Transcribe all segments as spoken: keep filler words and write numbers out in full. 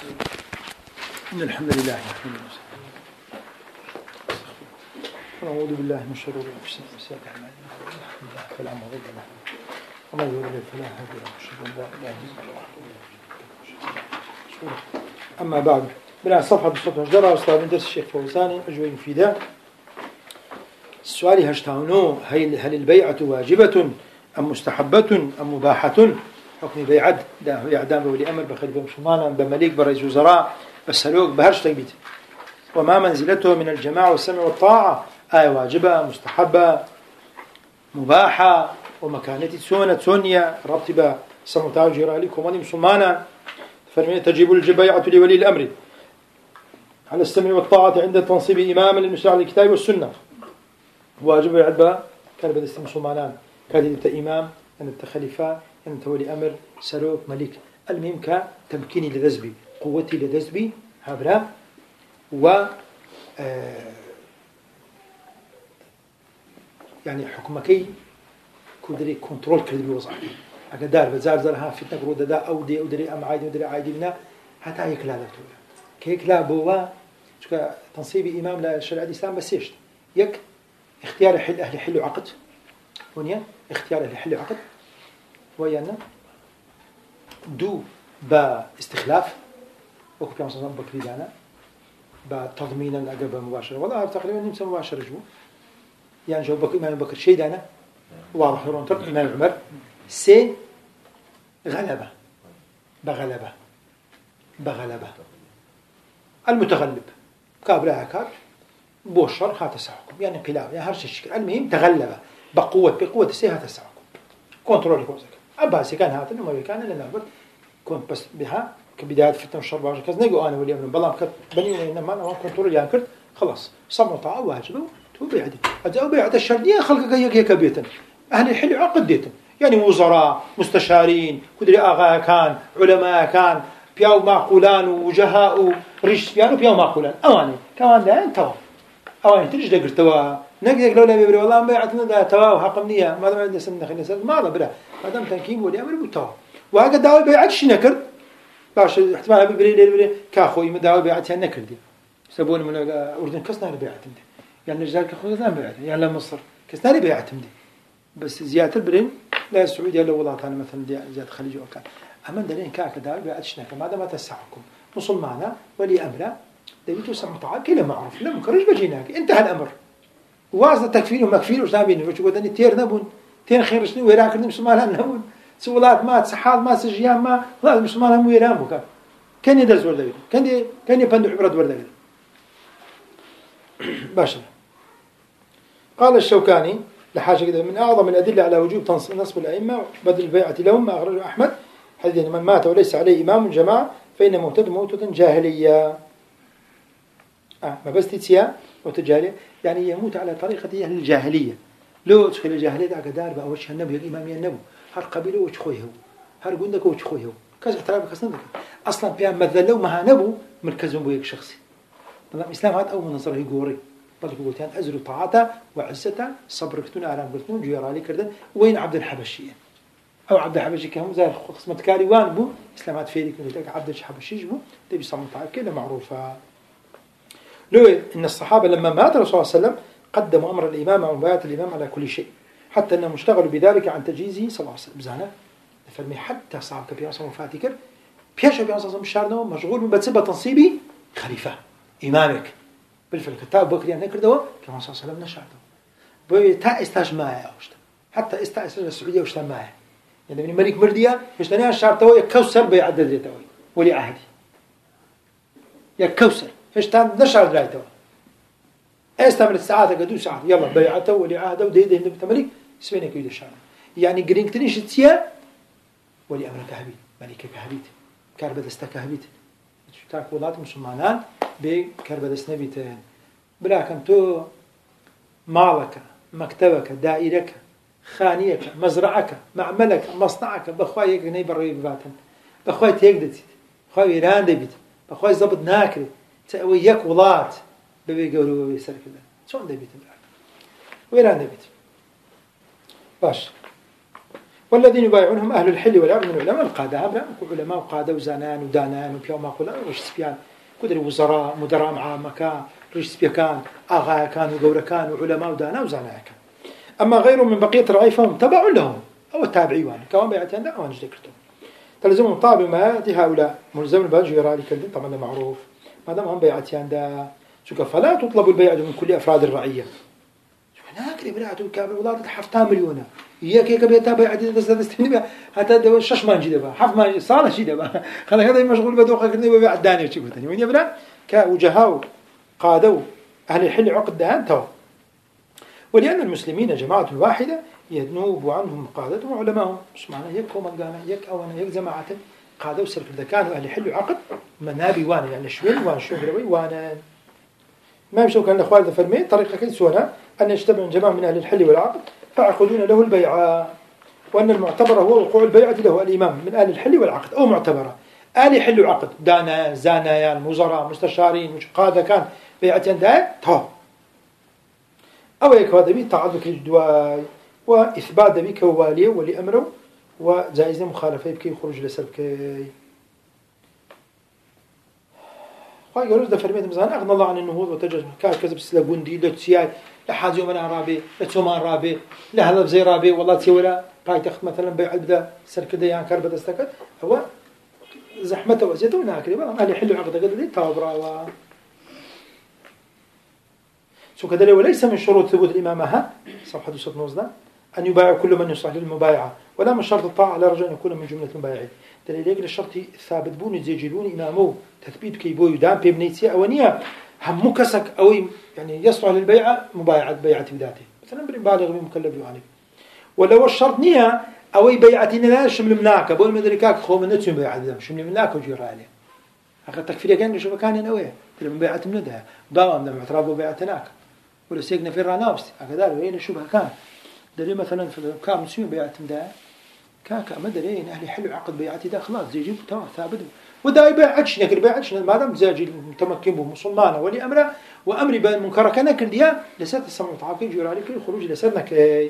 إن الحمد لله نحمده ونعوذ بالله من شرور أنفسنا وسيئات أعمالنا من يهده الله فلا مضل له ومن يضلل فلا هادي له أشهد أن لا إله إلا الله. أما بعد، بلا صفحة بصفحة جرى أستاذ درس الشيخ فوزاني أجوبة مفيدة. السؤال هشتاونو هل هل البيعة واجبة أم مستحبة أم مباحة؟ حكم بيعة ده هو إعدام بولي أمر بخليفة مسلمان بمليك برئيس وزراء بسلوك بهرش تقبيت. وما منزلته من الجماعة والسمع والطاعة؟ آية واجبة مستحبة مباحة ومكانتي سونة سونية ربطبة سمتاو جيراليكم ولي مسلمانا تجيب البيعة لولي الأمر على السمع والطاعة عند تنصيب إماما للمشرع الكتاب والسنة. واجب يعد كان بدست مسلمان كان انت إمام انت خليفة انت ولي أمر سلوك ملك المهم كتمكيني لذزبي قوتي لذزبي هابرا و آه يعني حكمكي كودري كنترول كردي وظيفي أقدر بزار زرها فتنة برودة دا أو دي أو دري أم عادي ودري عادي بنا حتى هيك لا دكتور كيك لا بوا شو تنصيب إمام للشرع الإسلام بسيشت يك اختيار حل أهل حل عقد ونيا اختيار أهل حل عقد ويانا دو باستخلاف وكيف يعني صنع بكري دانا بتضمينا الأجابة مباشرة والله تقريبا نمسى مباشرة جو يعني جو بكر إمام بكر شيء دانا واضح رون ترك إمام عمر سي غلبة بغلبة بغلبة المتغلب كابلها كاب بوشر هاتسعكم يعني قلاب يعني هرش الشكل المهم تغلبة بقوة بقوة سي هاتسعكم كنترول كوزك أباسي كان هاتن وما كان لنا بس كنت بس بها كبداية فتنة الشرب عشان كذا نيجو أنا ولي أمر بلام كت بني إنما أنا كنترول يعني كرت خلاص صموا طاعة واجبه توبي عدي أجاوب بعد الشردية خلق جيك هيك بيتن أهل الحل عقد ديتن يعني وزراء مستشارين كدري آغا كان علماء كان بياو معقولان وجهاء ريش بيانو بياو معقولان أواني كمان ده أنتوا أواني تريش ده قرتوا نقدر لو لا بيبري والله ما يعطينا ده توا وحق نية ما دام عندنا سنة خلينا سنة ما ضل بلا ما دام تنكيم ولي أمر بتوا وهذا دعوة بيعتش نكر باش احتمال بيبري ليه بيبري كأخوي ما دعوة بيعتها نكر دي سبون من أردن كسنا بيعتهم دي يعني الرجال كأخوي ذا بيعتهم يعني لا مصر كسنا بيعتهم دي بس زيادة البرين لا السعودية لا والله أنا مثلا زيادة الخليج وكان أما دلين كاك دعوة بيعتش نكر ما دام تسعكم وصل معنا ولي أمره دبيتو سمع طعام كلا معروف لم كرج بجيناك انتهى الأمر وازن تكفير ومكفير وش نابين وش قدني تير نبون تين خير شنو ويراك المسلمان نبون سولات ما صحات ما سجيان ما لا المسلمان هم ويرامك كان يدرس ورد كان كان يبندو عبرة ورد باشا قال الشوكاني لحاجة كده من أعظم الأدلة على وجوب نصب الأئمة بدل البيعة لهم ما أخرجه أحمد حديث من مات وليس عليه إمام جماعة فإن موتته موتة جاهلية آه ما بس تتسيا وتجاهلية يعني يموت على طريقة أهل الجاهلية لو تدخل الجاهلية أقدار بأوجه النبي الإمامية النبي هر قبيله وتخويه هر قندك وتخويه كذا احترام كسندك أصلا بيان مثلوا مها نبو مركزهم بويك شخصي طبعا الإسلام هذا أول منظر يقوري بل قلتان أزلوا طاعته وعزته صبركتون أعلام قلتون جيرالي كردن وين عبد الحبشي أو عبد الحبشي كهم زي خصمة كاريوان بو إسلامات فيري كنت عبد الحبشي بو تبي صمت طاعة كده معروفة. لو إن الصحابة لما مات الرسول صلى الله عليه وسلم قدموا أمر الإمام ومبايعة الإمام على كل شيء حتى أنهم اشتغلوا بذلك عن تجهيزه صلى الله عليه وسلم زانا فرمي حتى صعب كبير صلى الله عليه وسلم بيش أبي صلى الله عليه وسلم مشغول من بتسبة تنصيبي خليفة إمامك بالفعل كتاب بكري أن نكرده كما صلى الله عليه وسلم نشاطه بيتا استاج معه أوشت حتى استاج السعودية وشت معه يعني من الملك مرديا يشتني الشارطة يكوسر بيعدد يتوي ولي عهدي يكوسر فشتان نشر درايته استمر الساعات قدو ساعات يلا بيعته ولي عهده ودي ده نبت ملك سوينك يد الشام يعني قرين تنيش تسيا ولي أمر كهبيت ملك كهبيت كربدست كهبيت تاك ولات مسلمانان بكربدست نبيتين بلاكن تو مالك مكتبك دائرك خانيك مزرعك معملك مصنعك بخوايك نيبر باتن بخواي تيقدت بخواي إيران دبيت بخواي ضبط ناكري وياك ولات ببي يقولوا يسرك الله شلون دبيت بلاك وإيران دبيت باش والذين يبايعونهم أهل الحل والعقد من العلماء القادة هبلا علماء وقادة وزانان ودانان وبيوم ما كلا وش سبيان كدر وزراء مدراء مع مكان رئيس سبيكان أغا كان وجورا كان وعلماء ودانا وزانا كان أما غيره من بقية الرعي فهم تبع لهم أو التابعيون كمان بيعتين لا وانش ذكرتهم تلزمهم طابع ما يأتي هؤلاء ملزم الباجي يرى لك الدين طبعا ده معروف ما دام هم بيعتين ده شوف فلا تطلب البيعة من كل أفراد الرعية هناك بيعتوا كابل ولا حفتها مليونة إياك هيك بيتها بيعة دست دستني حتى ده شش ما نجي ده حف ما صار شيء ده خلنا هذا مشغول بدوقة كني ببيع الداني وشيء ثاني وين يبرا كوجهاء قادوا أهل الحل عقد دهان تو ولأن المسلمين جماعة واحدة ينوب عنهم قادتهم وعلمائهم مش معنى يك هم قانا يك أو أنا يك جماعة قادوا سلف إذا كانوا أهل الحل عقد منابي وانا يعني شوي وان شغلوي وانا ما يمشوا كان الأخوان فرمي طريقة كل سونا أن يجتمع جماعة من أهل الحل والعقد فيعقدون له البيعة وأن المعتبر هو وقوع البيعة له الإمام من أهل الحل والعقد أو معتبرة أهل حل وعقد دانا زانايان وزراء مستشارين مش قادة كان بيعتين دا تو أو يكاد بي تعذك الجدواي وإثبات بك واليه ولي أمره وجائزة مخالفة بكي خروج لسبكي قال يقولون ده فرميت مزان أغنى الله عن النهوض وتجاز كار كذب سلا جندي لا تسياي لا حاجة من رابي لا تومان رابي لا هذا زي رابي والله تسويلا باي تخت مثلا بيع البدا سركده يعني كربة استكت هو زحمته وزيته وناكل بقى ما يحلوا عقد قد لي تابرا سو كذا وليس من شروط ثبوت الإمامة صفحة دوسة نوزنا أن يبايع كل من يصلح للمبايعة ولا من شرط الطاعة على رجل أن يكون من جملة المبايعين دليل يقول الشرط ثابت بون يزيجلون إمامه تثبيت كيبو يدام بيبنيتي أونية هم مكسك أو يعني يصلح للبيعة مبايعة بيعة بذاته مثلا بالبالغ بمكلف يعني ولو الشرط نية أو بيعتنا لا شمل مناك بقول مدركاك خو من نتسم بيعة ذا شمل مناك وجير عليه أخذ تكفير كان شو كان ينويه من بيعة منده ضاع من المعتراف بيعتناك ولا سيجنا في الرنابس هكذا وين شو كان دليل مثلا في كام مسلم بيعة منده كاكا ما دري إن أهل حلو عقد بيعتي ده خلاص زي جيب تمام ثابت وده يبيعش نكر بيعش ما دام زاجي المتمكن به مسلمانه ولي أمره وأمري بين منكر كنا كرديا لسات السمع تعاقي جور عليك الخروج لساتنا كي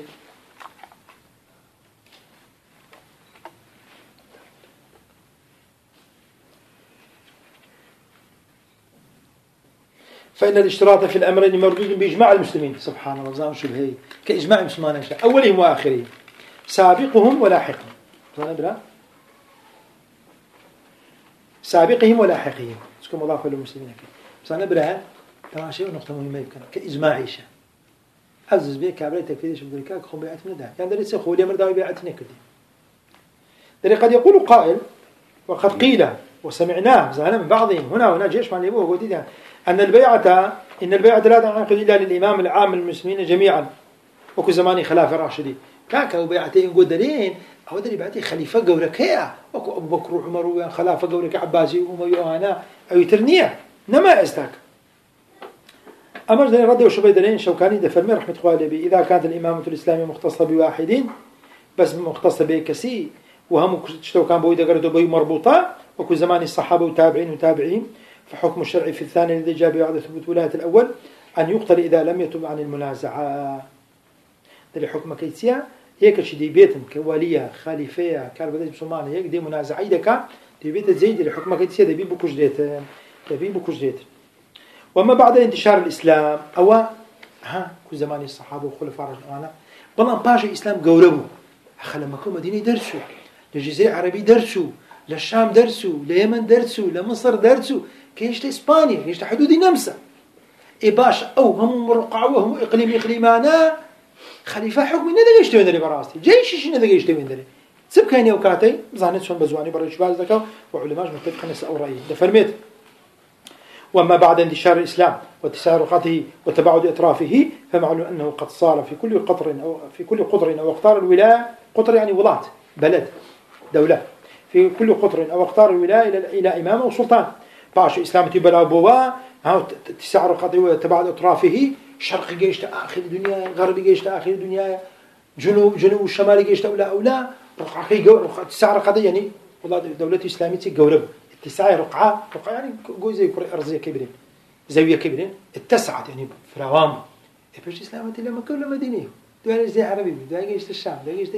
فإن الاشتراط في الأمرين مردود بإجماع المسلمين سبحان الله زام شو هي كإجماع المسلمين أولهم وآخرهم سابقهم ولاحقهم سابقهم ولاحقهم سكم الله كل المسلمين بس أنا برا ترى شيء نقطة مهمة يمكن كإجماع عيشة عزز بيه كابري تكفيدي شو بدري كاك خو بيعت من ده يعني دري سخو لي مردا بيعتني كذي دري قد يقول قائل وقد قيل وسمعناه زعنا من بعضهم هنا وهنا جيش ما يبوه ودي يعني أن البيعة إن البيعة لا تنعقد إلا للإمام العام المسلمين جميعا وكل زمان خلافة راشدين كاكا وبيعتين قدرين أو دري بعتي خليفة جوركيا وكو أبو بكر وعمر وخلافة جورك عباسي وأموي وأنا أو ترنية نما استاك أمر ذلك رضي وشبه دلين شوكاني دفرمي رحمة الله عليه إذا كانت الإمامة الإسلامية مختصة بواحدين بس مختصة بكسي وهم شوكان بويدا قردوا بي مربوطة وكل زمان الصحابة وتابعين وتابعين فحكم الشرع في الثاني الذي جاء بعد ثبوت ولاية الأول أن يقتل إذا لم يتب عن المنازعة دلي حكم كيسيا هيك شي دي بيتم كوالية خليفية كاربداج مسلمان هيك دي منازعة دكا دي بيت زيد اللي حكم كيسيا دي بيبوكوش ديت دي بيبوكوش ديت وما بعد انتشار الإسلام أو ها كل زمان الصحابة وخلفاء رجعنا والله باش الإسلام قوربوا خلما كل مدينة درسوا للجزيرة العربية درسوا للشام درسوا ليمن درسوا لمصر درسوا كيش لإسبانيا كيش لحدود النمسا إيه باش أو هم مرقعوا وهم إقليم إقليمانا خليفة حكم ندقى يشتوين داري براستي جيش شي ندقى يشتوين داري سب كاين يوكاتي زانت شون بزواني برا جبال ذكا وعلماء متفقين نسأل رأيه ده فرميت وأما بعد انتشار الإسلام وتسارقته وتباعد أطرافه فمعلوم أنه قد صار في كل قطر أو في كل قطر أو اقطار الولاية قطر يعني ولاة بلد دولة في كل قطر أو اقطار الولاية إلى إلى إمام وسلطان باش إسلام تبلا بوا ها تسارقته وتباعد أطرافه شرق جيش آخر الدنيا غرب جيش آخر الدنيا جنوب جنوب الشمال جيش أولى أولى رقعة جو تسعر قضية يعني والله دولة إسلامية جورب اتساع رقعة رقعة يعني جو زي كرة أرضية كبيرين زاوية كبيرين اتسعت يعني فراوام إيش إسلامية لما كل مدينة دوله زي عربي دوله جيش الشام دوله جيش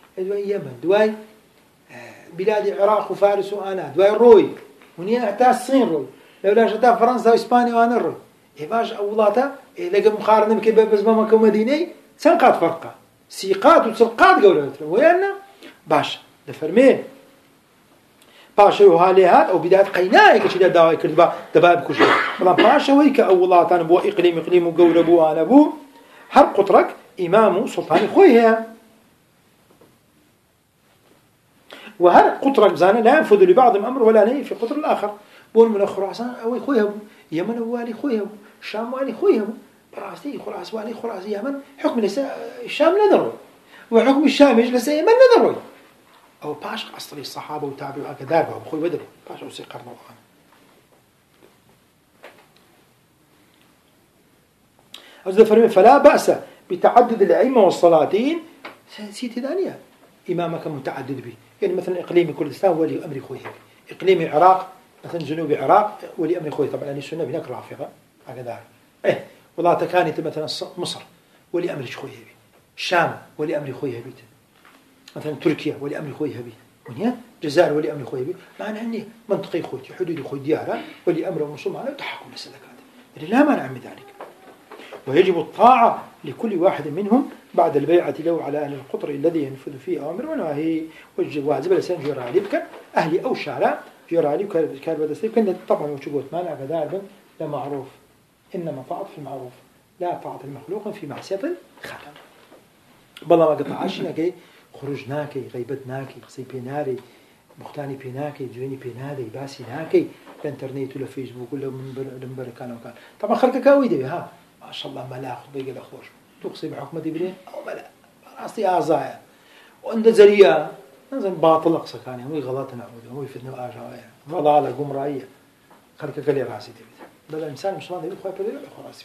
دواي يمن دواي بلاد العراق وفارس وأنا دواي روي ونيا حتى الصين روي لولا حتى فرنسا وإسبانيا وأنا روي إيش أولاتا لقى مقارنة بكبة بس ما مكان مدينة سنقات فرقة سيقات وسلقات قولة ويانا باش دفرمين باش وهاليهات أو بداية قيناء كشيء دواي كذبا دباب كشيء والله باش هويك أولات أنا بو إقليم إقليم وقولة بو أنا بو هر قطرك إمام سلطان خويها وهر قطرك زانا لا ينفذ لبعض الأمر ولا نهي في قطر الآخر بون من خراسان أو خويها يمن والي خويها الشام والي خويها براسي خراس والي خراس يمن حكم لسه الشام ندروا وحكم الشام يجلس يمن ندروا أو باش أصلي الصحابة وتابعوا هكذا بخوي بدروا باش أوصي قرن الله أزد فرمي فلا بأس بتعدد الأئمة والصلاتين سيتي دانية إمامك متعدد به يعني مثلا إقليم كردستان ولي أمر خويه إقليم العراق مثلا جنوب العراق ولي أمر خويه طبعا السنة هناك رافضة هكذا إيه والله تكانت مثلا مصر ولي أمر خويه به الشام ولي أمر خويه به مثلا تركيا ولي أمر خويه به ونيا الجزائر ولي أمر خويه به معنى أني منطقي خوتي حدود خوي ديارها ولي أمر ومصوم على تحكم للسلكات لا مانع من ذلك ويجب الطاعة لكل واحد منهم بعد البيعة له على أهل القطر الذي ينفذ فيه أوامر ونواهي والجواز بلسان جرى لبك أهلي أو شعراء جرى لبك كاربة سيب كان طبعا وشبوت مانع كذلك لا معروف إنما طاعة في المعروف لا طاعة المخلوق في معصية الخالق بالله ما قطعشنا كي خرجناكي غيبتناكي قصي بيناري مختاني بيناكي جويني بيناري باسي ناكي الانترنت ولا فيسبوك ولا منبر كان وكان طبعا خلقك كاويدي ها ما شاء الله ملاخ بيقل أخوش تقصي بحكمة إبراهيم أو ملا راسي أعزايا وعند زريا نزل باطل أقصى كان هو غلط نعود هو يفتنوا آجايا ضلالة قمرائية خلك كلي راسي تبي بل الإنسان مش راضي يخاف بلي يخاف راسك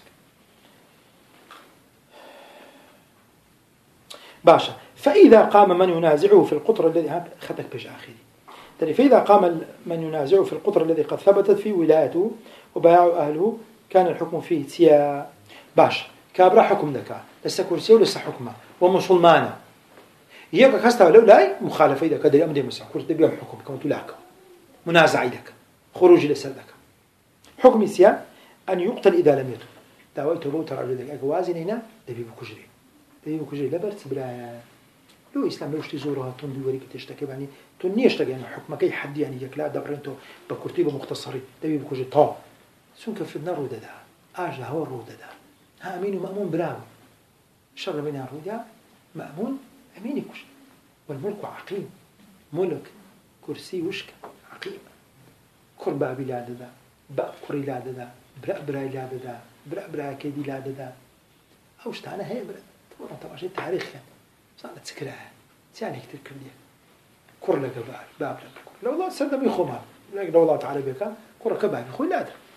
باشا فإذا قام من ينازعه في القطر الذي هذا خدك بش آخري ترى فإذا قام من ينازعه في القطر الذي قد ثبتت في ولايته وبايعه أهله كان الحكم فيه سيا باش كابرا حكم ذكاء لسه كرسي ولسه حكمه ومسلمانه ياك كاستا لو لا مخالفه اذا كدري امر مسح كرسي بيوم حكم كنت لك منازع لك خروج لسلك حكم سيا ان يقتل اذا لم يتب داويته بو ترى لك وازن هنا دبي بكجري دبي بكجري لبرت بلا لو اسلام لو اشتي زورها تون دي وريك تشتكي يعني توني اشتكي يعني حكمك اي حد يعني ياك لا دبرنتو بكرتيبه مختصري دبي بكجري طا سنك في النار وددا اجا هو الروددا ها أمين ومأمون براو شر منها الرجاء مأمون أمين كش والملك عقيم ملك كرسي وشك عقيم كربا بلاد ذا بأقر بلاد ذا برا برا بلاد ذا برا برا كيدي بلاد ذا أوش تانا هي برا طبعا طبعا شيء تاريخ يعني صارت تذكرها ثاني كتير كردية كر لك باب باب لك لو الله سد بيخومها لو الله تعالى بكان كر كباب يخوي لا أدري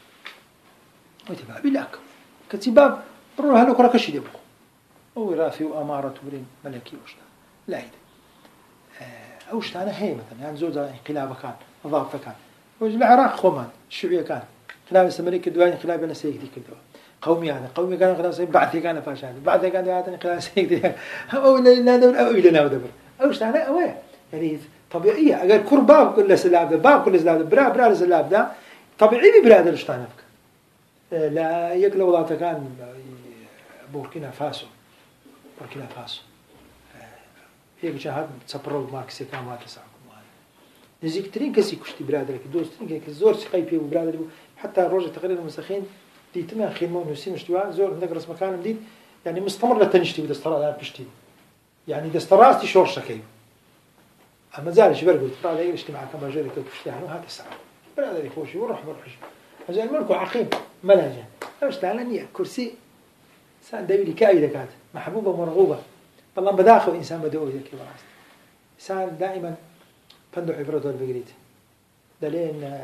وتباب لك كتباب برو هلو كرا كشي دبخو أو رافي وأمارة برين ملكي وشتا لا يد أوش تانا هي مثلا يعني زوجة انقلاب كان نظافة كان والعراق خومان الشيوعية كان خلاف السمريك الدواني خلاف بين سيك ديك الدوا قومي هذا قومي كان خلاف سيك بعثي كان فاشل بعثي كان هذا خلاف سيك ديك أو إلى دبر أو إلى نودبر أوش تانا أوه يعني طبيعية أجر كر باب كل سلاب ده باب كل سلاب ده برا برا سلاب ده طبيعي ببلاد الشتانفك لا يقل والله كان بوركينا فاسو بوركينا فاسو هيك جهاد تصبروا ماركسي كان ما تسعكم نزيك ترين كسي كشتي برادرك دوز ترين كسي زور سقي بيه برادرك حتى روج تقريبا المسخين دي تما خيمون وسين مشتوا زور عندك رس مكان جديد يعني مستمر لتنشتي بدسترا لا بشتي يعني دستراستي شورشة كيف أما زال شبر قلت بعد يجلس مع كم رجال كشتي عنه هذا الساعة برادرك خوشي وروح بروح زي الملك عقيم ملاجا أوش تعلني كرسي إنسان دبيلي كأي دكات محبوبة ومرغوبة والله بداخل إنسان بدوي ذكي وراست إنسان دائما فندق عبرته البقريت دلين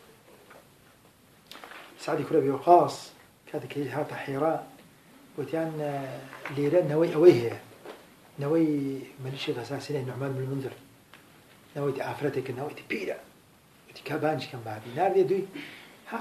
سعد كربي وقاص كذا كي هذا حراء وتيان ليران نوي أويه نوي ملشي غساسين نعمان بن المنذر نوي تعافرتك نوي تبيرة وتكابانش كم بعدي نار يدوي هاد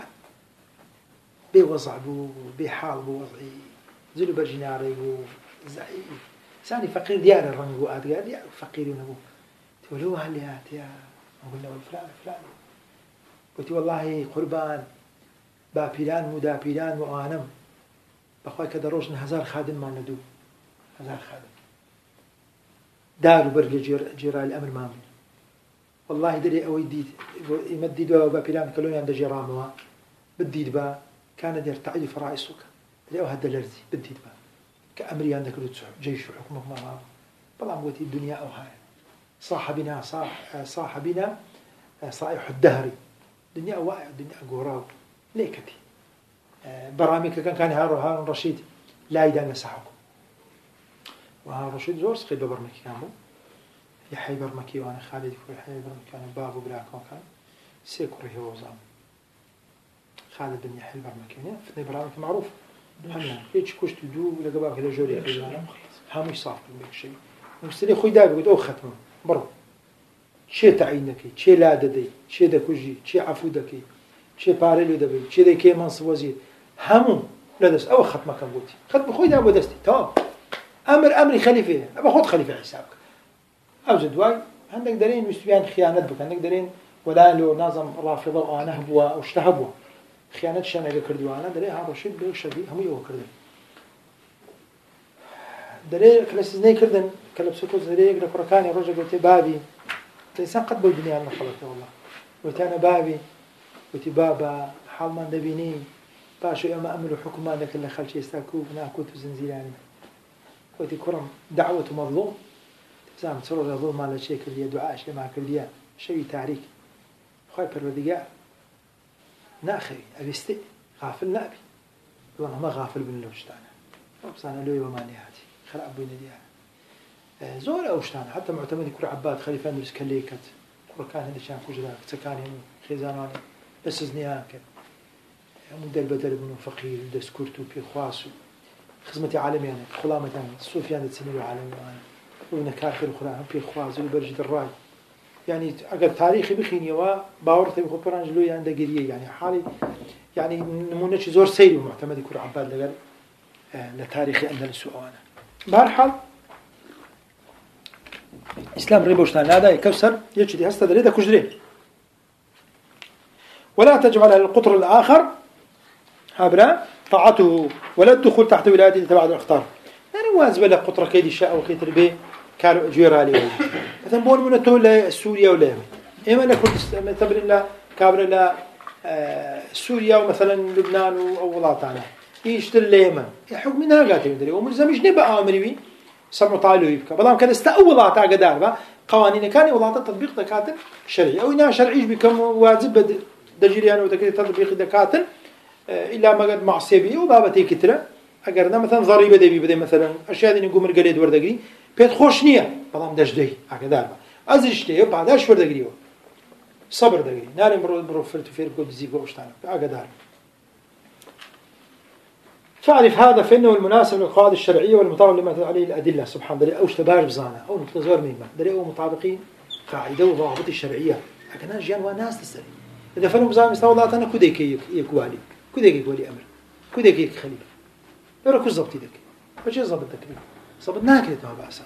بوضع بو بحال بوضعي زلو برجناري وزعي ثاني فقير ديار الرنج وأديار ديار فقير ونبو تقولوا هل يا يا قلنا فلان فلان قلت والله قربان بابيران مدابيران وآنم بخواي كده روشنا هزار خادم ما ندو هزار خادم دار وبرج جير جيرا الأمر مامن والله دري أو يديد يمدد بابيران كلون عند جيرانوا بديد با كان يرتعد فرائسك دري أو هذا الرزي بديد با كأمري عندك جيش حكمك ما هو بلا موتي الدنيا أو هاي صاحبنا صاح صاحبنا صائح الدهري دنيا واعي دنيا جوراو ليكتي برامج كان كان هارون رشيد لا يدان نسحكم وهارون رشيد زور سقي ببرمكي كانوا يحيى برمكي وأنا خالد يحيى برمكي كان بابو بلاك وكان سيكره هو زام خالد بن يحيى برمكي فتني برامج معروف همنا هيك كوش تدو لقبا كذا جوري خيزانا هم يصاف بك شيء مستري خوي دابي قلت أو ختمه برو شيء تعينك شيء لا ددي شيء دكوجي شيء عفودك شيء باريلو دبي شيء ذكي منصب وزير همو لا دس أو ختمه كم قلتي ختم خوي دابو دستي تمام أمر أمري خليفة أبى خد خليفة حسابك أو زدواي عندك دارين مستبيان خيانات بك عندك دارين ولا له نظام رافضة وأنا هبوا أو اشتهبوا خيانات شنو اللي كردوانا دري هذا شيء بيو شبيه هم يو كردن دري كلاسيزني كردن كلبسكو دري يقدر كركاني رجع قلت بابي الإنسان قد بالدنيا الله خلقه والله قلت أنا بابي قلت بابا حال ما دبيني باشو أما أمل حكم عندك اللي خلش يستاكو ناكوت زنزيراني قلت كرم دعوة مظلوم زعم تصور الظلم على شيء كلية دعاء شيء مع كلية شيء تاريخ خايف الردياء ناخي أبيستي غافل نابي والله ما غافل بن لوشتانا بس أنا لوي وما نهاتي خلق بين ديانا زور أوشتانا حتى معتمد كل عباد خليفة نرس كليكت كل كان هذا شان كوجلا سكانهم خزاناني بس زنيان كده مدل بدل بنو فقير دسكورتو في خواسو خدمتي عالمي يعني خلامة سفيان تسمير عالمي ونكاخر خلاه في خواسو برجد الراي يعني أجر تاريخي بخيني وباورتي بخبران جلوي عند جريه يعني حالي يعني نمونة زور سيري ومعتمد يكون عباد لقال آه لتاريخ أندلس وأنا بهالحال إسلام ريبوشتان هذا يكسر يجدي هسه دريده كجرين ولا تجعل القطر الآخر هابرا طاعته ولا الدخول تحت ولايته تبع الأخطار يعني واجب له قطر كيدي شاء وكيتر به كانوا جيراني مثلا بقول من تقول سوريا ولا إما أنا كنت تبرئ لا كابر لا سوريا ومثلا لبنان أو ولاطنا يشتري اليمن يحكم منها قاتل يدري وملزم مش نبقى أمري سمع طالو يبكى بلام كان استأولات عقدار با قوانين كان ولاطة تطبيق دكاتن شرعي أو إنها شرعيش بكم واجب دجريان وتكري تطبيق دكاتن إلا ما قد معصيبي وبابتي كترة أجرنا مثلا ضريبة دبي بدي مثلا أشياء دي نقوم الجليد وردقري بيت خوشنية بلام دجدي عقدار با أزرشتيه بعداش وردقريه صبر دقري ناري مرو مرو فرتو فير بقول زيب وشتانا عقدار فاعرف هذا فإنه المناسب للقواعد الشرعية والمطابق لما عليه الأدلة سبحان الله أو اشتبار بزانا أو متزور ميمة دري أو مطابقين قاعدة وضوابط الشرعية لكن جيان وناس تسري إذا فلهم بزانا مستوى الله تانا كوديك يكوالي كوديك يكوالي أمر كوديك يكخليف يقول كوش ضبطي دك فشي ضبط دك ضبط ناكلة ما بأسان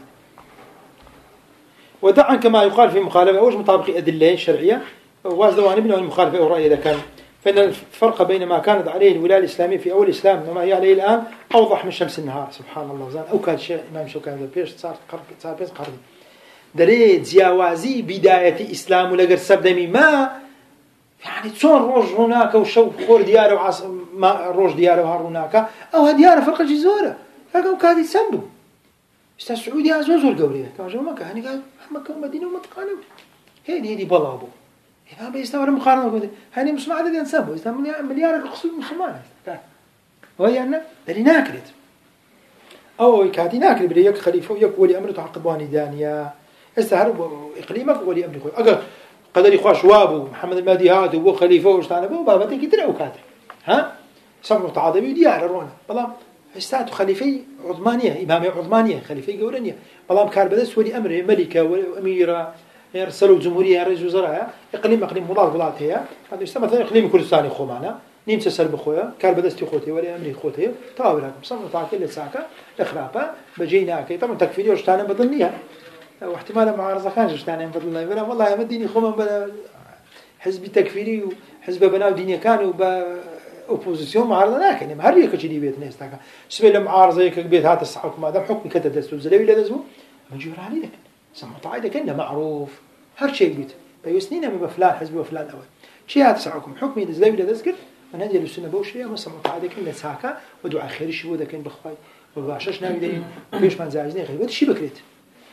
ودعا كما يقال في مخالفة أوش مطابق أدلة شرعية وازدوا عن ابنه المخالفة أو رأي إذا كان فإن الفرق بين ما كانت عليه الولاية الإسلامية في أول الإسلام وما هي عليه الآن أوضح من شمس النهار سبحان الله زان أو كان شيء إمام شوكان ذا بيش صار قرن صار بيش قرن دريت زياوازي بداية إسلام ولقر سبدمي ما يعني تصون روج هناك وشوف خور دياره وعص ما روج دياره وهار هناك أو هدياره فرق الجزورة لكن كاد يسمدوا استاذ سعودي عزوزور قوليه كان جو مكة هني قال مكة ومدينة ومتقانة هذه هذه بلابو إذا بيستوى مقارنة كده هني مسلم عدد ينسبه إذا مليار القصود مسلمان وهي أنه اللي ناكلت أو كادي ناكل بدي يك خليفة ويك ولي أمره تحقق باني دانيا استهرب إقليمك ولي أمره خوي أجر قدر يخاش وابو محمد المهدي هذا هو خليفة وشتانه بو بابتي كتير أو كاتر ها سمع تعاضبي ديار رونا بلام استاتو خليفي عثمانية إمامية عثمانية خليفي جورانية بلام كاربدس ولي أمره ملكة وأميرة يرسلوا الجمهورية رئيس وزراء إقليم إقليم مضاد بلاد هي هذا يسمى مثلا إقليم كردستاني خو معنا نيم تسر بخويا كار بدستي خوتي ولا أمري خوتي تابرك بصمت تعكل لساكا الخرافة بجينا كي طبعا تكفيري وشتانا بضنيها واحتمال معارضة كان شتانا بضنيها بلا والله يا مديني خوما بلا حزب تكفيري وحزب بناء دينيا كانوا بأوبوزيسيون معارضة لكن ما هريك كذي بيت ناس سبيل المعارضة يك بيت هذا الصحة ما دام حكم كذا دستور زلوي لا دزو مجبر عليه لكن سمعت عايدة كنا معروف هر شيء بيت بيوسنينا من بفلان حزب وفلان أول شيء هذا سعكم حكمي دزلوي لا دزكر من هذه السنة بوشية ما سمعت عايدة كنا ساكا ودعاء خير شو ده كان بخواي وبعشش نامي دين ليش ما نزعجني غير بس شيء بكريت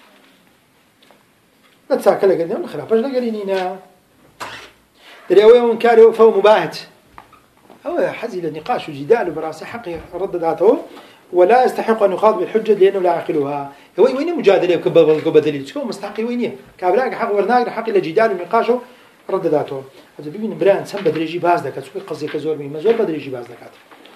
لا تساكا لقدنا خلاص بس لقينينا اليوم من كاره فهو مباهت هو حزي للنقاش وجدال براسه حق ردداته ولا يستحق أن يخاض بالحجة لأنه لا يعقلها هو وين مجادلة وكبر دليل شو مستحق وينيه كابلاك حق ورناق حق للجدال ونقاشه ردداته هذا بيبين بران سب بدريجي باز دكات شو قصدي كزور مين مزور بدريجي باز دكات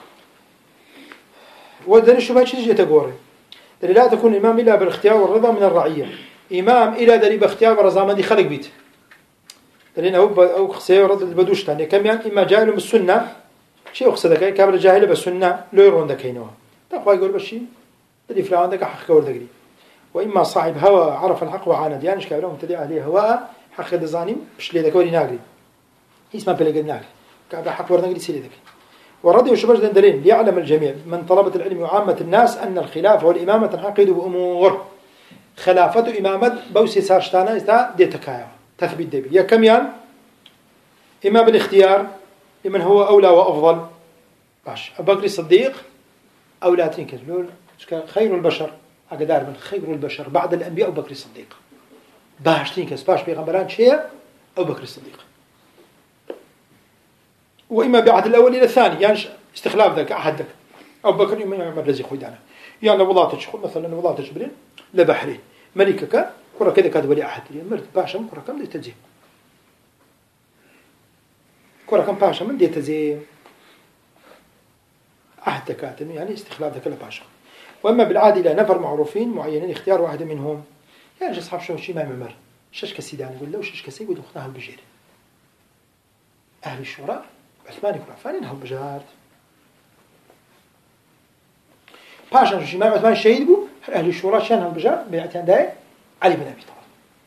ودنا شو باش تيجي تقوري لا تكون الإمام إلا بالاختيار والرضا من الرعية إمام إلى دليل باختيار ورزامان دي خلق بيت لأنه هو أو خسيه ورد البدوش تاني كم يعني إما جاهل بالسنة شيء أقصد ذكي كابل جاهل بالسنة لا يرون ذكينه تقوى يقول بشي اللي فلان ذاك حق كور ذكري وإما صاحب هوى عرف الحق وعاند يعني إيش كابلهم تدعي عليه هواء حق الزانيم مش ليه ذكوري ناقري اسمه بلغ ناقري كابل حق ور ذكري سيري ذكي والرضي وشبج دليل ليعلم الجميع من طلبة العلم وعامة الناس أن الخلافة والإمامة تنعقد بأمور خلافة إمامة بوسي سارشتانا إذا دي تكايا تثبيت دبي يا كم يان إما بالاختيار لمن هو أولى وأفضل باش أبو بكر الصديق أولى تنكر خير البشر أقدار من خير البشر بعد الأنبياء أبو بكر الصديق باش تنكس باش بيغمبران شيء أبو بكر الصديق وإما بعد الأول إلى الثاني يعني استخلاف ذاك أحدك أبو بكر إما مبلزي خويدانا يعني ولا تشخل مثلا ولا تجبرين لبحرين ملكك كرة كذا كذا ولي أحد مرت باشا كرة كم دي تزي كرة كم باشا من دي تزي أحد كاتم يعني استخلاف ذاك الباشا وأما بالعادة إلى نفر معروفين معينين اختيار واحد منهم يعني أصحاب شو شيء ما ممر شش كسيدان يقول له شش كسي يقول أختها البجير أهل الشورى عثمان يكون عفانين هل بجارد باشا شو شيء ما عثمان الشهيد بو أهل الشورى شان هل بجارد بيعتان داي علي بن أبي طالب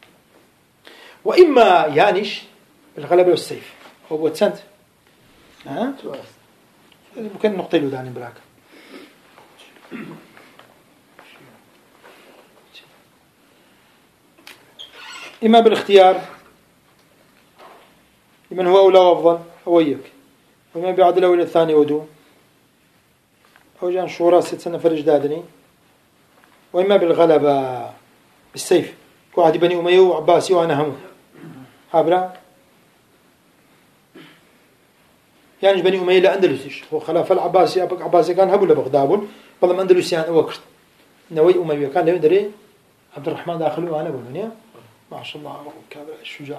وإما يانش الغلبة والسيف هو بوتسنت ها ممكن نقتله داني براك إما بالاختيار لمن هو أولى وأفضل هو إياك وإما بعد الأول الثاني ودو أو جان شورى ست سنة فرج دادني وإما بالغلبة بالسيف كواحد بني أمية وعباسي وأنا هم هابرا يعني بني أمية لا أندلسيش هو خلافة العباسي أبك عباسي كان هبوا لبغداد بل أندلسيان وقت نوي أمية كان له دري عبد الرحمن داخله وأنا بقول ما شاء الله كان الشجاع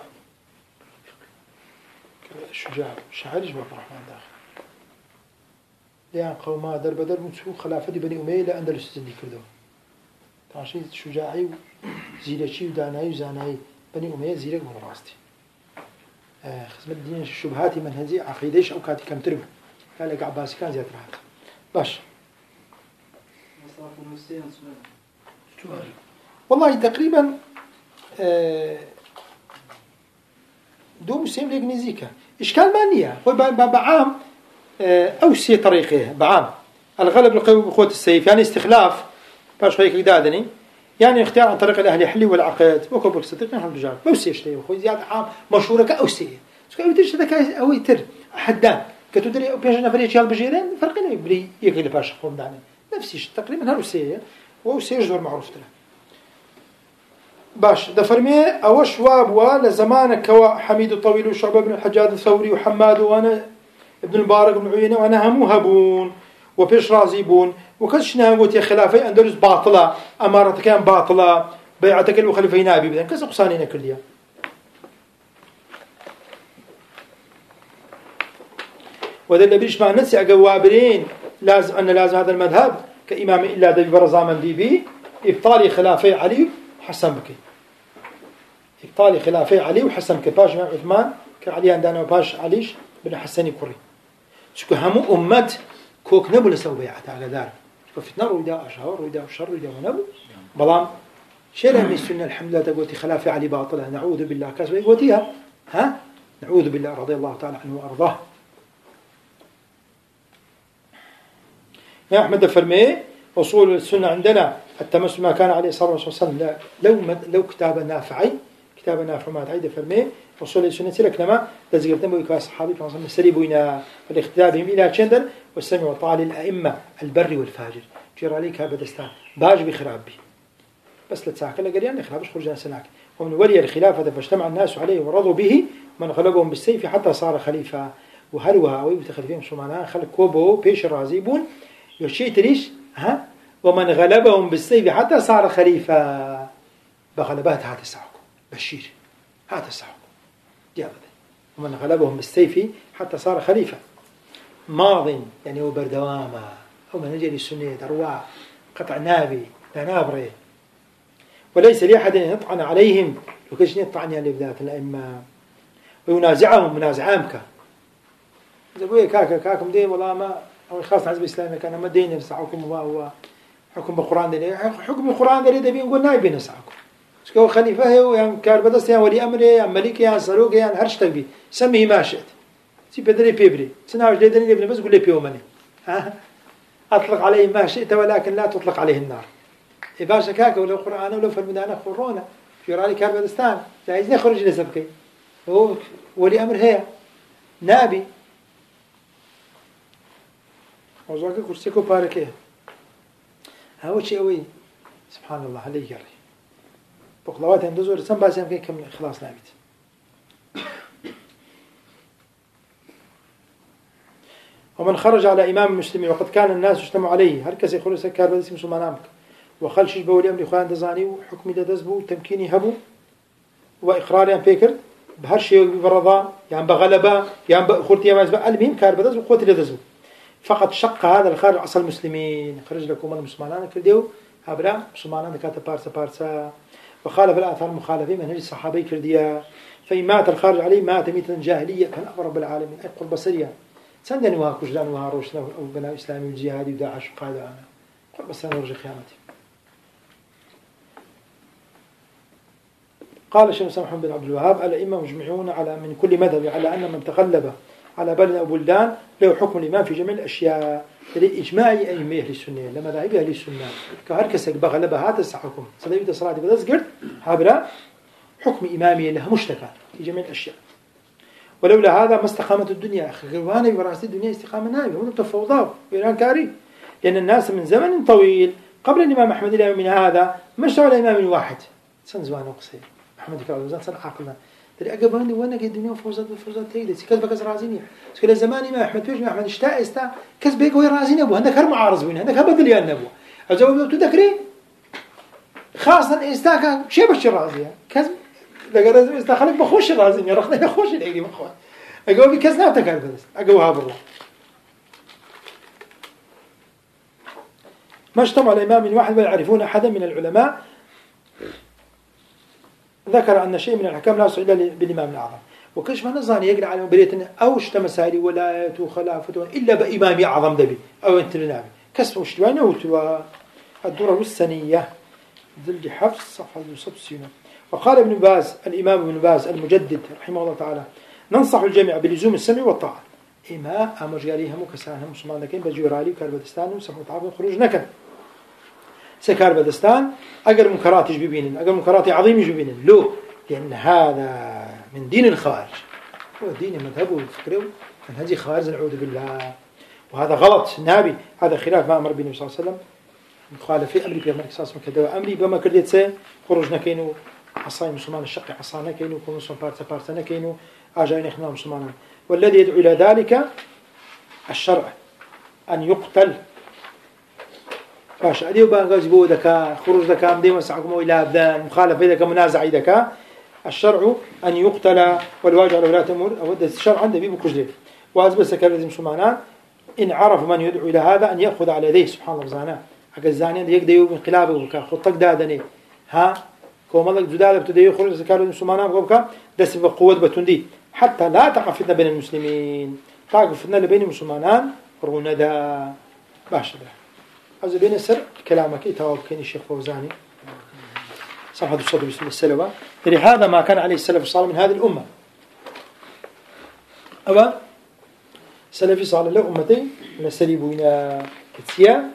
كان الشجاع شاعر عبد الرحمن داخل لأن قوما در بدر متسو خلافة بني أمية لا أندلس زندي كردو تاشي شجاعي زيرشي وداناي وزاناي بني أمية زيرك من راستي آه خدمت دين الشبهات منهجي عقيديش أو كاتي كم تربو قال لك عباسي كان زيادة راحت باش والله تقريبا آه دو مسلم ليك نزيكا إشكال مانية هو بعام آه أوسي طريقه بعام الغلب القوي بقوة السيف يعني استخلاف باش هيك دادني يعني اختيار عن طريق الأهل حلي والعقد وكبر صديق نحن الرجال بوسي شيء أخوي زيادة عام مشهورة كأوسي سكوا يدرس ذاك أو يتر حدان كتدري بيش نفريش يال بجيرين فرقنا يبري يقل باش خون داني نفس الشيء تقريبا هالوسية وأوسي جدور معروف ترى باش دفرمي أوش وابوا لزمانك وحميد الطويل وشعبة بن الحجاج الثوري وحماد وأنا ابن المبارك بن عيينة وأنا هم هبون وبيش رازيبون وكشنا قلت يا خلافي أندلس باطلة أمارة كان باطلة بيعتك الخليفة نابي بدن كذا قصانين كليا وذا اللي بيش مع نسي أجوابرين لازم أن لازم هذا المذهب كإمام إلا ذي برزامن دي بي إبطال خلافي علي وحسن بكي إبطال خلافي علي وحسن بكي باش مع عثمان كعلي عندنا باش عليش بن حسن كوري شكو همو أمت كوك نبو لسو بيعت أقدار وفتنة رويدا أشهر رويدا وشر رويدا ونبو بلام شيء من السنة الحمد لله تقولي خلافة علي باطلة نعوذ بالله كسبه قوتيها ها نعوذ بالله رضي الله تعالى عنه وأرضاه. يا أحمد فرمي أصول السنة عندنا التمسك ما كان عليه صلى الله عليه وسلم لو لو كتاب نافعي كتاب نافع ما تعيد فرمي أصول السنة لك لما تزقبتنا بويكوا صحابي كما صلى سريبونا بالاختتابهم إلى شندن والسمع والطاعة للأئمة البر والفاجر جرى عليك بدستان باج بخراب به بس لا تساكل قريان خرابش خرجنا سناك ومن ولي الخلافة فاجتمع الناس عليه ورضوا به من غلبهم بالسيف حتى صار خليفة وهلوها ويبتخلفين سمعنا خلق كوبو بيش رازيبون يشي تريش ها ومن غلبهم بالسيف حتى صار خليفة بغلبات هذا السعق بشير هذا السعق دي أبدا ومن غلبهم بالسيف حتى صار خليفة ماض يعني هو بردوامة أو من نجي للسنة درواع قطع نابي لا نابري وليس لأحد أن يطعن عليهم وكيش يطعن يعني بذات الأئمة وينازعهم منازعامك إذا بوي كاكا كاكم دين والله ما أو خاص حزب الإسلامي كان ما دين ينسعكم هو حكم بالقرآن ده حكم القرآن ده ده بيقول نايب ينسعكم شكو خليفة هو يعني كاربدس يعني ولي أمر يعني ملك يعني سلوك يعني هرش تبي سميه ما شئت سي بدري بيبري سناوش ليدني ابن بس قول لي بيومني ها أطلق عليه ما شئت ولكن لا تطلق عليه النار إباشا كاكا ولو قرآن ولو فرمدانا خرونا في رالي كاربدستان جايز نخرج لسبكي هو ولي أمر هي نابي وزوجك كرسيكو باركيه هاو شيء قوي سبحان الله عليه يجري بقلوات يندزور سن بس يمكن كم خلاص نابت ومن خرج على إمام المسلمين وقد كان الناس يجتمعوا عليه هركز يقول سكار بدس مسلمانامك وخلش بولي أمر إخوان دزاني وحكم دزبو تمكيني هبو وإقرار يان فكر بهرشي بفرضان يعني بغلبة يعني بخورتي ما يزبق المهم كار بدز وقوة دزبو فقط شق هذا الخارج أصل المسلمين خرج لكم المسلمان كرديو هبلا مسلمان كاتب بارسا بارسا وخالف الآثار المخالفين منهج الصحابي كرديا فإن مات الخارج عليه مات ميتا جاهلية فنأمر رب العالمين أي قرب سريع سندني وها كجلان وها روشنا أو بناء إسلامي والجهادي وداعش وقاعدة أنا قرب سنة ورجع خيانتي. قال الشيخ محمد بن عبد الوهاب الأئمة مجمعون على من كل مذهب على أن من تغلب على بلد أو بلدان له حكم الإمام في جميع الأشياء لإجماعي أئمة أهل السنة لما ذهب أهل السنة كهركسك بغلبة هذا الحكم صليبة الصلاة بدزقر هابرا حكم إمامي له مشتكى في جميع الأشياء ولولا هذا ما استقامت الدنيا غيروانا برأس الدنيا استقامة نائبة هم تفوضوا وإيران كاري لأن الناس من زمن طويل قبل الإمام أحمد إلى من هذا ما اشتغل إمام واحد سن زمان وقصير أحمد كاظم سن عاقلنا ترى أجابني وأنا قد الدنيا فوزت بفوزات تيجي كذا بكذا رازيني سكول زمان ما أحمد بيج ما أحمد اشتاء استا كذا بيجوا يرازيني أبوه عندك هر معارض وين عندك هبدل يا النبوة أجاوب تذكرين خاصة استا كان شيء بس رازية كذا لقد استا خليك بخوش رازيني رخنا يخوش العيد بخوش أجاوب كذا نعم تكلم بس أجاوبها بالله ما اجتمع الإمام من واحد ولا يعرفون أحدا من العلماء ذكر أن شيء من الأحكام لا يصح إلا بالإمام الأعظم وكش ما نظن يقرأ على بريتنا أو شت مسائل ولاية وخلافة إلا بإمام أعظم دبي أو انترنابي كسب وشتوانه وتوا الدرر السنية ذل حفص صفحة وسبسينة. وقال ابن باز الإمام ابن باز المجدد رحمه الله تعالى ننصح الجميع بلزوم السمع والطاعة إما أمرجاليهم وكسانهم مسلمان لكن بجورالي وكاربدستان وسمع وطاعة خروج نكن سكار بدستان أقل منكرات يجبينن أقل منكرات عظيم يجبينن لو لأن هذا من دين الخوارج هو دين مذهبه وفكره منهج خوارج نعوذ بالله وهذا غلط نابي هذا خلاف ما أمر به النبي صلى الله عليه وسلم مخالفة أمري بأمر كساس مكذا أمري بما كرديت سه خرجنا كينو عصاي مسلمان الشق عصانا كينو كونوا مسلمان بارتا بارتنا كينو أجاين إحنا مسلمانا والذي يدعو إلى ذلك الشرع أن يقتل باش عليه بانغاز بودك خروج ذاك أمدي مسعكم إلى أبدان مخالفة ذاك منازع ذاك الشرع أن يقتل والواجب على ولاة الأمور أود الشرع عنده بيبو كجلي وأزبط سكر لازم سمعنا إن عرف من يدعو إلى هذا أن يأخذ على يديه سبحان الله زانا حق الزاني يقدر يوم انقلابه وكا خطك دادني ها كومالك جدال بتدي يخرج سكر لازم سمعنا بقولك دس بقوة بتندي حتى لا تقع فتنة بين المسلمين تاقو فتنة لبين المسلمان رونا باشا ده هذا بين السر كلامك يتواب كين الشيخ فوزاني صفحة الصدر بسم السلوى لهذا ما كان عليه السلف الصالح من هذه الأمة أما سلفي صالح له أمتين من السليبين كتسيا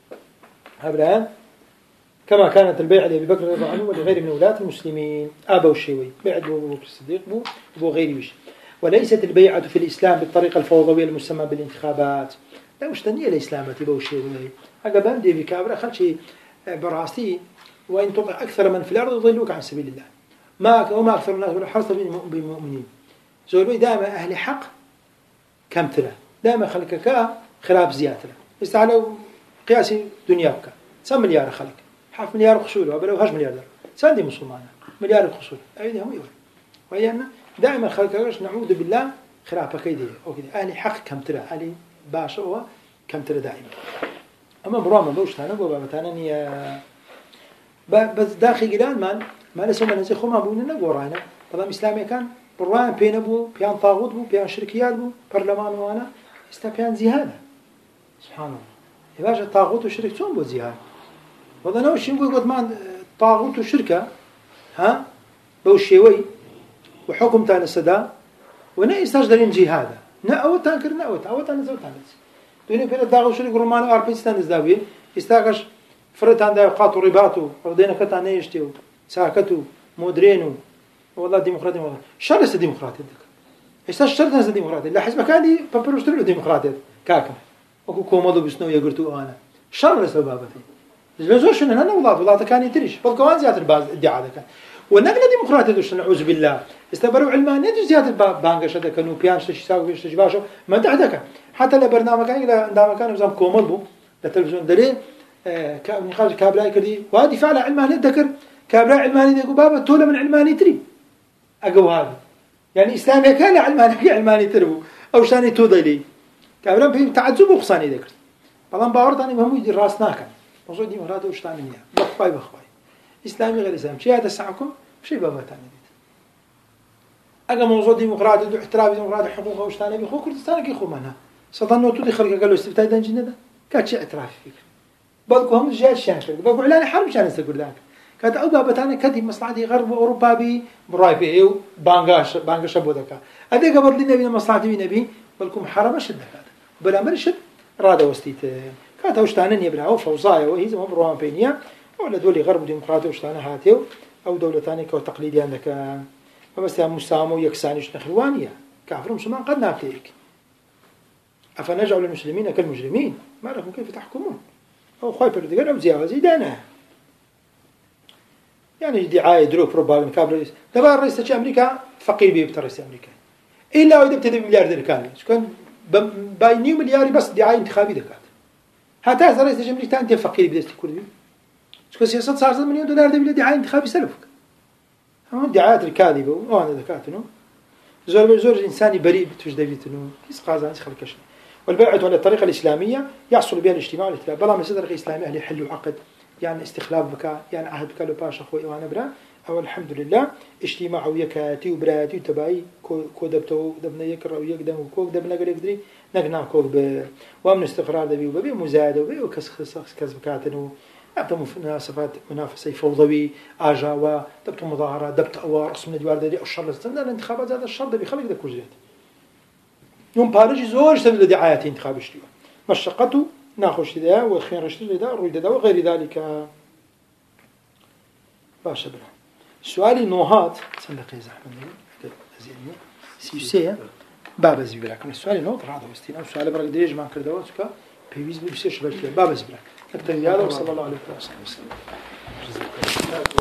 هبلان كما كانت البيعة لأبي بكر رضي الله عنه ولغير من ولاة المسلمين أبو الشيوي بيعة أبو بكر الصديق بو أبو غير وش وليست البيعة في الإسلام بالطريقة الفوضوية المسمى بالانتخابات لا مش تنية الإسلام تبو الشيوي أقبل دي بكابرة خل شيء براستي وإن تطع أكثر من في الأرض يضلوك عن سبيل الله ما وما أكثر الناس ولا حرص بالمؤمنين زولوي دائما أهل حق كم ترى دائما خلقك خلاف زيادة استعلوا قياسي دنياك سام مليار خلق حاف مليار خصول وبلو هاش مليار ساندي مسلمان مليار خصول أيدي هم يقول ويانا دائما خلقك نعوذ بالله خلافك كيدي أو كده أهل حق كم ترى أهل باش هو كم ترى دائما أما برامة بوش ثانا بوبا بتانا نيا بس داخل جلال مان ما لسه من زي خما بونا نقورانا طبعا إسلامي كان بران بين أبو بيان طاغوت بو بيان شركيات بو برلمان وانا استبيان زهادة سبحان الله يبقى طاغوت وشرك شون بو زهادة وضع نوش يقول قد ما طاغوت وشركة ها بوشيوي وحكم تان السدا ونا يستجدرين جهادة نأوت تانكر نأوت أوت أنا زوت أنا دوني بين الطاغوت وشرك رومان وأربعين زداوين يستاقش فرتان دا يقاطوا رباطوا ردينا كتا نيشتوا ساكتوا مودرينوا والله ديمقراطي والله شر است ديمقراطي دك ايش شر است ديمقراطي لا حزب كادي بابروسترو ديمقراطي كاكا اكو كومودو بسنو يغرتو انا شر است بابتي لزوش ان انا والله والله كان يدريش بالكوان زياده الباز ادعاء ذاك ونقل ديمقراطي دوش نعوذ بالله استبروا علمانيه دي زياده بانغش هذا كانوا بيانش تشتاو فيش تشباشو ما دعدك حتى البرنامج كان عندما كان نظام كومودو التلفزيون دري كان خارج كابلاي كردي وهذه فعلا علماني ذكر كابلاي علماني يقول بابا توله من علماني تري أقوى هذا يعني إسلامي كان علماني علماني تربو أو شاني توضي لي كابلاي في تعجب وخصاني ذكر طبعا باورد أنا مهم يدير راسنا كان موضوع دي مراد وش تاني نيا بخباي بخباي إسلامي غير إسلام شيء هذا ساعكم شيء بابا تاني أجا موضوع ديمقراطي احترام ديمقراطي حقوق وش تاني بيخو كردستان كي خو منها صدقنا تودي خلق قالوا استفتاء دنجنا ده كاتش اعتراف فيك بالكم هم جاي شاكر بقول إعلان حرب شان يستقول ذاك كذا أو بابا تاني كذي مصلحتي غرب أوروبا بي برايبي أو بانغاش بانغاش أبو ذاك هذا قبل لنا بين مصلحتي بين أبي بالكم حرب شد هذا بلا مرشد راد وستيت كذا وش تاني يبلع أو فوزايا وهي زمان بروان بينيا ولا دولة غرب ديمقراطية وش تاني هاتيو أو دولة تانية كو تقليدية عندك فبس يا مسامو يكسانيش نخلوانية كافر مسلمان قد نابتيك أفنجعل المسلمين كالمجرمين ما لكم كيف تحكمون أو خايف بردقان أو زيادة زيدانة يعني دعاية دروب بروباغندا كابريس دابا الرئيس تاع أمريكا فقير بيه بتاع الرئيس الأمريكي إلا وإذا ابتدى بملياردير كامل كان باينيو ملياري بس دعاية انتخابية دكات حتى هذا الرئيس تاع أمريكا أنت فقير بدأت تقول بيه شكون سياسة صار مليون دولار ده بلا دعاية انتخابية سلفك هم الدعايات الكاذبة وأنا دكاتنو زور زور إنساني بريء بتوش دافيتنو كيس قازان خلكشنا والبيعة على الطريقة الإسلامية يحصل بها الاجتماع والائتلاف بلا ما يصير طريقة إسلامية أهل يحلوا عقد يعني استخلاف بك يعني عهد بك لو باش أخوي وأنا برا أو الحمد لله اجتماع ويكاتي وبراتي وتبعي كو دبتو دبنا يكره ويقدم وكوك دبنا قال يقدري نقنع كوك ب ومن استقرار دبي وببي مزايدة وبي وكس خص كسب كاتنو دبتو مناسبات منافسة فوضوي آجاوا دبتو مظاهرات دبتو أوار أصل من الدوار دي الشر استنى الانتخابات هذا الشر ده بيخلق ده كوزيات يوم باريس زوج سبب دعايات انتخاب اشتوا مشقته ناخذ ده وخير رشد ده رويد ده وغير ذلك باشا بلا سؤالي نوهات صندوق زحمة زيني سيسيا بابا زبلا كان السؤال نوت هذا وستين السؤال برا دريج ما كرده وسكا بيويز بيسيش بس بابا زبلا كتير يا رب صلى الله عليه وسلم